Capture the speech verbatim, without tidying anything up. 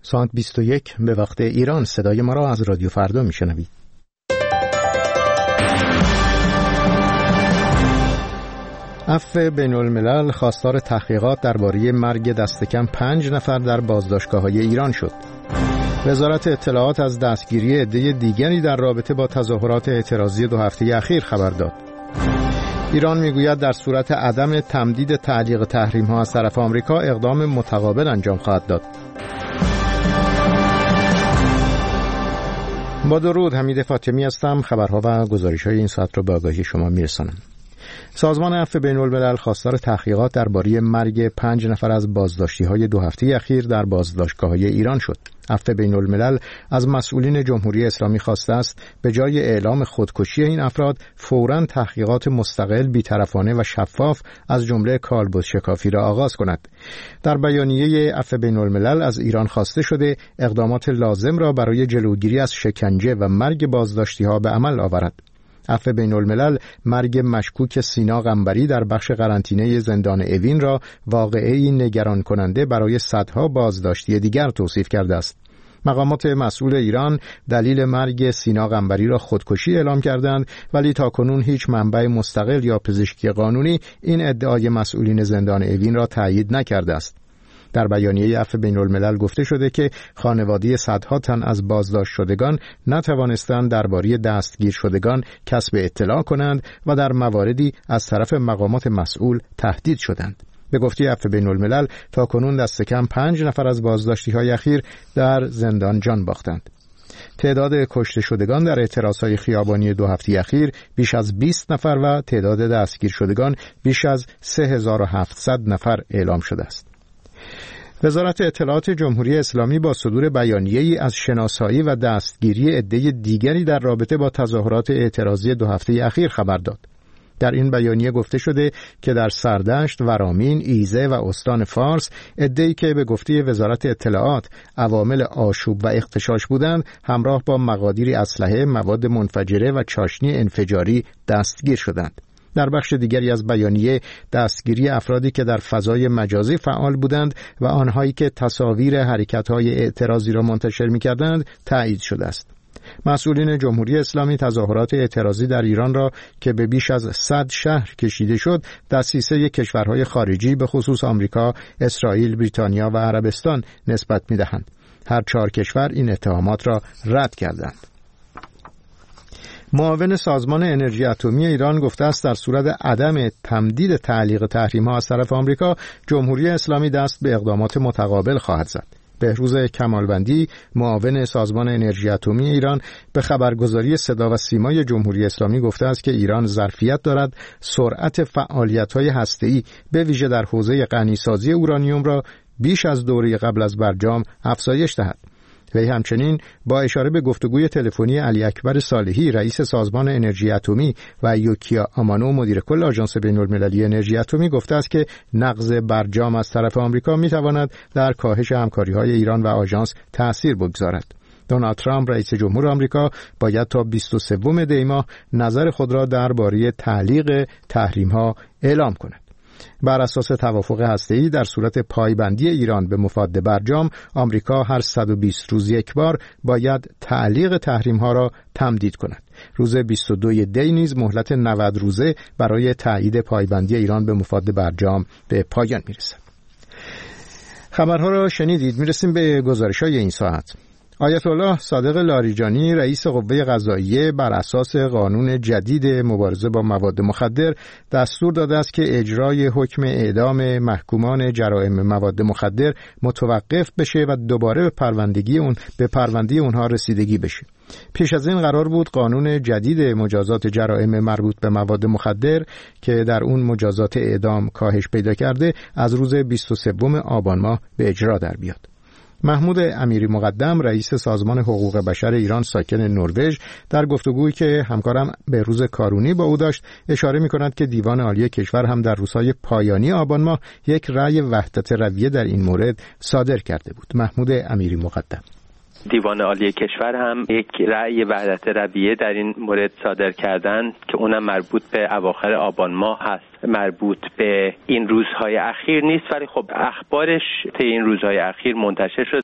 ساعت بیست و یک به وقت ایران. صدای ما را از رادیو فردا میشنوید. عفو بین الملل خواستار تحقیقات درباره مرگ دست کم پنج نفر در بازداشتگاه‌های ایران شد. وزارت اطلاعات از دستگیری عده دیگری در رابطه با تظاهرات اعتراضی دو هفته اخیر خبر داد. ایران میگوید در صورت عدم تمدید تعلیق تحریم‌ها از طرف آمریکا اقدام متقابل انجام خواهد داد. با درود، حمید فاطمی هستم. خبرها و گزارش‌های این ساعت را به آگاهی شما میرسانم. سازمان عفو بین الملل خواستار تحقیقات درباره مرگ پنج نفر از بازداشتی‌های دو هفته اخیر در بازداشتگاه‌های ایران شد. عفو بین الملل از مسئولین جمهوری اسلامی خواسته است به جای اعلام خودکشی این افراد فوراً تحقیقات مستقل، بی‌طرفانه و شفاف از جمله کالبد شکافی را آغاز کند. در بیانیه عفو بین الملل از ایران خواسته شده اقدامات لازم را برای جلوگیری از شکنجه و مرگ بازداشتی‌ها به عمل آورد. عفو بین الملل مرگ مشکوک سینا قنبری در بخش قرنطینه زندان اوین را واقعه‌ای نگران کننده برای صدها بازداشتی دیگر توصیف کرده است. مقامات مسئول ایران دلیل مرگ سینا قنبری را خودکشی اعلام کردند، ولی تاکنون هیچ منبع مستقل یا پزشکی قانونی این ادعای مسئولین زندان اوین را تایید نکرده است. در بیانیه عفو بین الملل گفته شده که خانواده صدها تن از بازداشت شدگان نتوانستند درباره دستگیر شدگان کسب اطلاع کنند و در مواردی از طرف مقامات مسئول تهدید شدند. به گفته عفو بین الملل تاکنون دست کم پنج نفر از بازداشتی‌های اخیر در زندان جان باختند. تعداد کشته شدگان در اعتراضهای خیابانی دو هفته اخیر بیش از بیست نفر و تعداد دستگیر شدگان بیش از سه هزار و هفتصد نفر اعلام شده است. وزارت اطلاعات جمهوری اسلامی با صدور بیانیه‌ای از شناسایی و دستگیری عده دیگری در رابطه با تظاهرات اعتراضی دو هفته اخیر خبر داد. در این بیانیه گفته شده که در سردشت، ورامین، ایزه و استان فارس عده‌ای که به گفته وزارت اطلاعات عوامل آشوب و اغتشاش بودند همراه با مقادیری اسلحه، مواد منفجره و چاشنی انفجاری دستگیر شدند. در بخش دیگری از بیانیه دستگیری افرادی که در فضای مجازی فعال بودند و آنهایی که تصاویر حرکت‌های اعتراضی را منتشر می‌کردند تایید شده است. مسئولین جمهوری اسلامی تظاهرات اعتراضی در ایران را که به بیش از صد شهر کشیده شد دسیسه کشورهای خارجی به خصوص آمریکا، اسرائیل، بریتانیا و عربستان نسبت می‌دهند. هر چهار کشور این اتهامات را رد کردند. معاون سازمان انرژی اتمی ایران گفته است در صورت عدم تمدید تعلیق تحریم‌ها از طرف آمریکا، جمهوری اسلامی دست به اقدامات متقابل خواهد زد. بهروز کمالوندی، معاون سازمان انرژی اتمی ایران، به خبرگزاری صدا و سیمای جمهوری اسلامی گفته است که ایران ظرفیت دارد سرعت فعالیت‌های هسته‌ای به ویژه در حوزه غنیسازی اورانیوم را بیش از دوره قبل از برجام افزایش دهد. وی همچنین با اشاره به گفتگوی تلفنی علی اکبر صالحی رئیس سازمان انرژی اتمی و یوکیا آمانو مدیر کل آژانس بین‌المللی انرژی اتمی گفته است که نقض برجام از طرف آمریکا می‌تواند در کاهش همکاری‌های ایران و آژانس تأثیر بگذارد. دونالد ترامپ رئیس جمهور آمریکا باید تا بیست و سوم دی ماه نظر خود را درباره تعلیق تحریم‌ها اعلام کند. بر اساس توافق هسته‌ای در صورت پایبندی ایران به مفاد برجام، آمریکا هر صد و بیست روز یک بار باید تعلیق تحریم‌ها را تمدید کند. روز بیست و دوم دی نیز مهلت نود روزه برای تایید پایبندی ایران به مفاد برجام به پایان می‌رسد. خبرها را شنیدید. می‌رسیم به گزارش‌های این ساعت. آیت الله صادق لاریجانی رئیس قوه قضاییه بر اساس قانون جدید مبارزه با مواد مخدر دستور داده است که اجرای حکم اعدام محکومان جرائم مواد مخدر متوقف بشه و دوباره به پروندگی اون به پرونده اونها رسیدگی بشه. پیش از این قرار بود قانون جدید مجازات جرائم مربوط به مواد مخدر که در اون مجازات اعدام کاهش پیدا کرده از روز بیست و سوم آبان ماه به اجرا در بیاد. محمود امیری مقدم رئیس سازمان حقوق بشر ایران ساکن نروژ در گفتگویی که همکارم به روز کارونی با او داشت اشاره می‌کند که دیوان عالی کشور هم در روزهای پایانی آبان ماه یک رأی وحدت رویه در این مورد صادر کرده بود. محمود امیری مقدم: دیوان عالی کشور هم یک رأی وحدت رویه در این مورد صادر کردند که اونم مربوط به اواخر آبان ماه هست، مربوط به این روزهای اخیر نیست، ولی خب اخبارش طی این روزهای اخیر منتشر شد